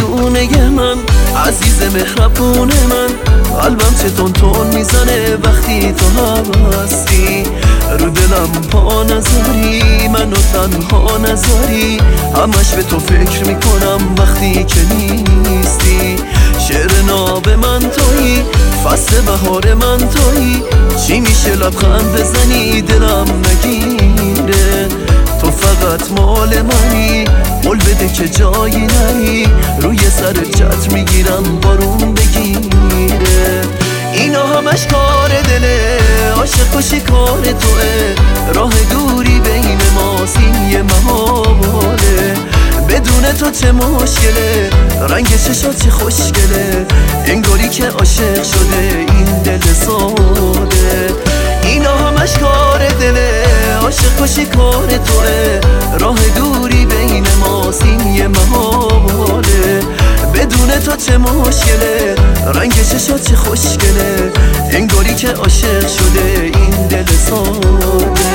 دیوونه من، عزیز مهربون من. قلبم چه تون میزنه وقتی تو هستی، رو دلم پا نذاری، منو تنها نذاری. همش به تو فکر میکنم وقتی که نیستی. شعر ناب من تویی، فصل بهار من تویی. چی میشه لبخند بزنی دلم نگیره؟ تو فقط مال منی، قول بده که جایی نری. روی سر جت میگیرم بارون بگیره. اینا همش کار دله، عاشق باشی کار توه. راه دوری بین ماست این یه محاله. بدون تو چه مشکله، رنگ چشات چه خوشگله. انگاری که عاشق شده این دل ساده. اینا همش کار دله، عاشق باشی کار توه. راه دوری بین ماست این یه محاله. بدون تو چه مشکله، رنگ چشات چه خوشگله. انگاری که عاشق شده این دل ساده.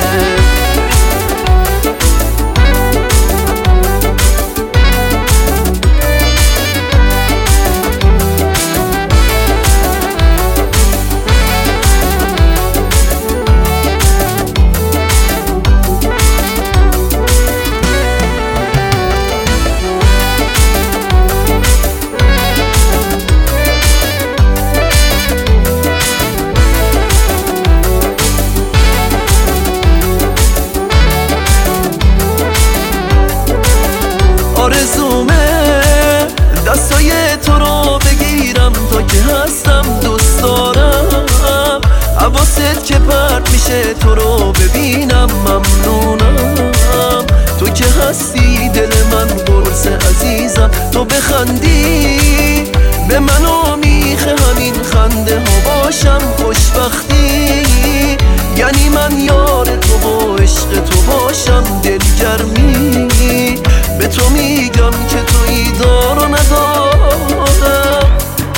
آرزومه دستای تو رو بگیرم تا که هستم دوست دارم. حواست که پرت میشه تو رو ببینم ممنونم. تو که هستی دل من قرص عزیزم. تو بخندی به منو میخه همین خنده ها باشم خوشبختی. یعنی من یار تو و عشق تو باشم دلگرمی. به تو میگم که تویی دار و ندارم.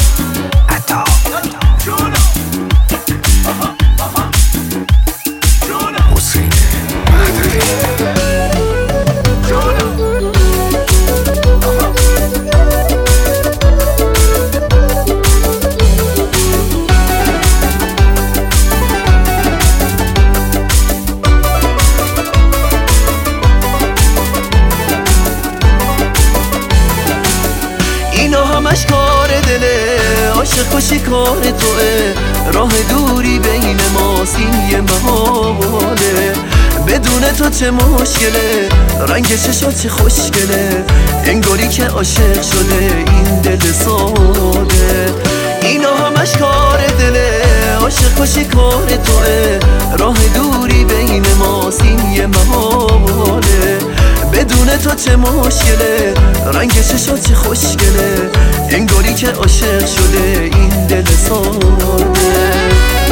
اینا همش کار دله، عاشق باشی کار توه. راه دوری بین ماست این یه محاله. بدون تو چه مشکله، رنگ چشات چه خوشگله. انگاری که عاشق شده این دل ساده. اینا همش کار دله، عاشق باشی کار توه. راه دوری بین ماست این یه محاله. بدون تو چه مشکله، رنگ چشات چه خوشگله. انگاری که عاشق شده این دل ساده.